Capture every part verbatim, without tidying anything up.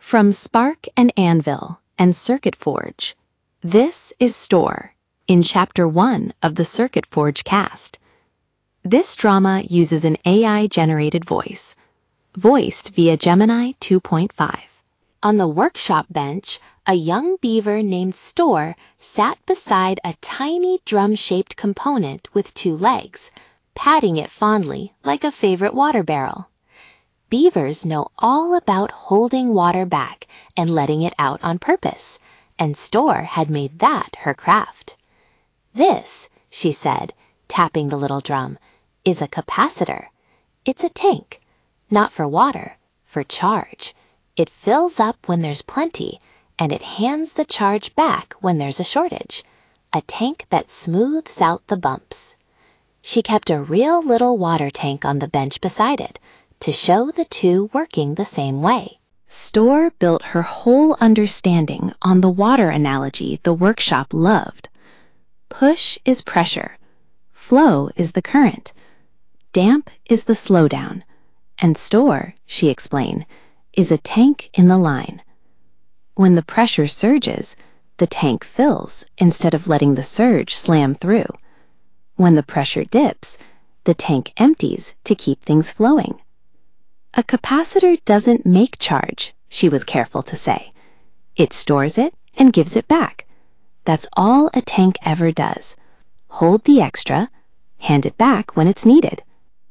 From Spark and Anvil and Circuit Forge, this is Store in Chapter one of the Circuit Forge cast. This drama uses an A I-generated voice, voiced via Gemini two point five. On the workshop bench, a young beaver named Store sat beside a tiny drum-shaped component with two legs, patting it fondly like a favorite water barrel. Beavers know all about holding water back and letting it out on purpose, and Store had made that her craft. This, she said, tapping the little drum, is a capacitor. It's a tank, not for water, for charge. It fills up when there's plenty, and it hands the charge back when there's a shortage. A tank that smooths out the bumps. She kept a real little water tank on the bench beside it, to show the two working the same way. Store built her whole understanding on the water analogy the workshop loved. Push is pressure, flow is the current, damp is the slowdown, and Store, she explained, is a tank in the line. When the pressure surges, the tank fills instead of letting the surge slam through. When the pressure dips, the tank empties to keep things flowing. A capacitor doesn't make charge, she was careful to say. It stores it and gives it back. That's all a tank ever does. Hold the extra, hand it back when it's needed.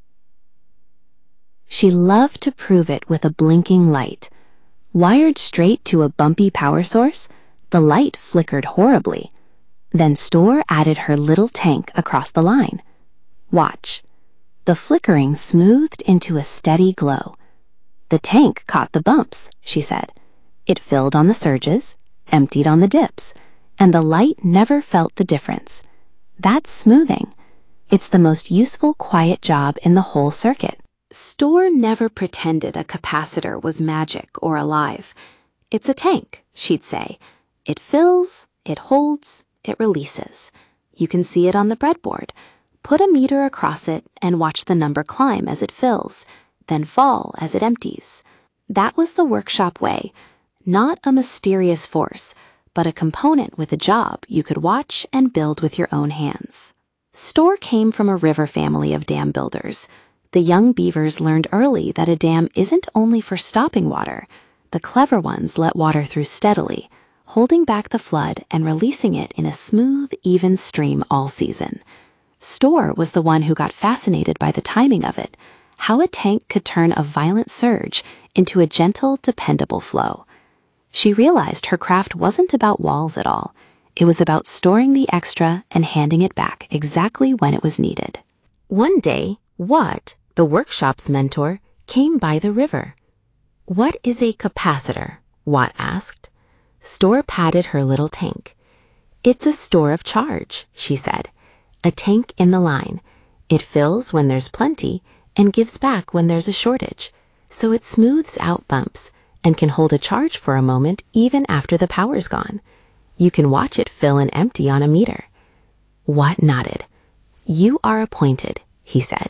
She loved to prove it with a blinking light. Wired straight to a bumpy power source, the light flickered horribly. Then Store added her little tank across the line. Watch. The flickering smoothed into a steady glow. The tank caught the bumps, she said. It filled on the surges, emptied on the dips, and the light never felt the difference. That's smoothing. It's the most useful quiet job in the whole circuit. Store never pretended a capacitor was magic or alive. It's a tank, she'd say. It fills, it holds, it releases. You can see it on the breadboard. Put a meter across it and watch the number climb as it fills, then fall as it empties. That was the workshop way. Not a mysterious force, but a component with a job you could watch and build with your own hands. Store came from a river family of dam builders. The young beavers learned early that a dam isn't only for stopping water. The clever ones let water through steadily, holding back the flood and releasing it in a smooth, even stream all season. Store was the one who got fascinated by the timing of it, how a tank could turn a violent surge into a gentle, dependable flow. She realized her craft wasn't about walls at all. It was about storing the extra and handing it back exactly when it was needed. One day, Watt, the workshop's mentor, came by the river. "What is a capacitor?" Watt asked. Store patted her little tank. "It's a store of charge," she said. "A tank in the line. It fills when there's plenty and gives back when there's a shortage, so it smooths out bumps and can hold a charge for a moment even after the power's gone. You can watch it fill and empty on a meter." Watt nodded. "You are appointed," he said.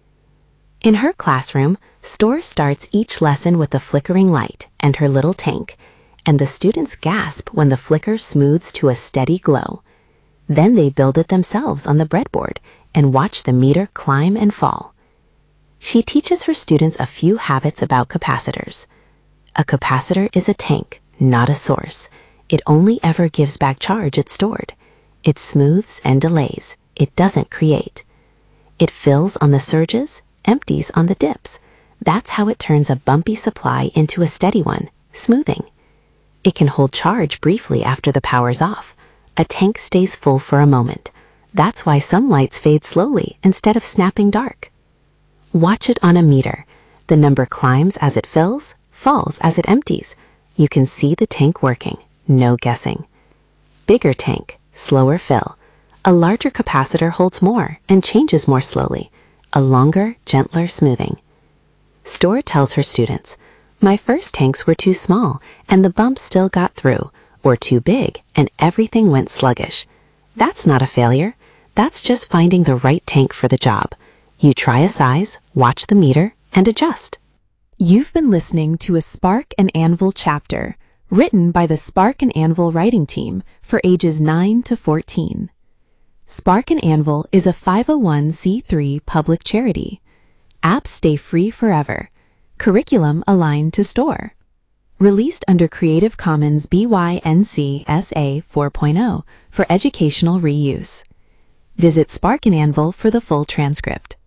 In her classroom, Store starts each lesson with a flickering light and her little tank, and the students gasp when the flicker smooths to a steady glow. Then they build it themselves on the breadboard and watch the meter climb and fall. She teaches her students a few habits about capacitors. A capacitor is a tank, not a source. It only ever gives back charge it's stored. It smooths and delays. It doesn't create. It fills on the surges, empties on the dips. That's how it turns a bumpy supply into a steady one, smoothing. It can hold charge briefly after the power's off. A tank stays full for a moment. That's why some lights fade slowly instead of snapping dark. Watch it on a meter. The number climbs as it fills, falls as it empties. You can see the tank working, no guessing. Bigger tank, slower fill. A larger capacitor holds more and changes more slowly. A longer, gentler smoothing. Store tells her students, "My first tanks were too small and the bumps still got through, or too big and everything went sluggish. That's not a failure. That's just finding the right tank for the job. You try a size, watch the meter, and adjust." You've been listening to a Spark and Anvil chapter, written by the Spark and Anvil writing team for ages nine to fourteen. Spark and Anvil is a five oh one c three public charity. Apps stay free forever. Curriculum aligned to store. Released under Creative Commons B Y N C S A four point oh for educational reuse. Visit Spark and Anvil for the full transcript.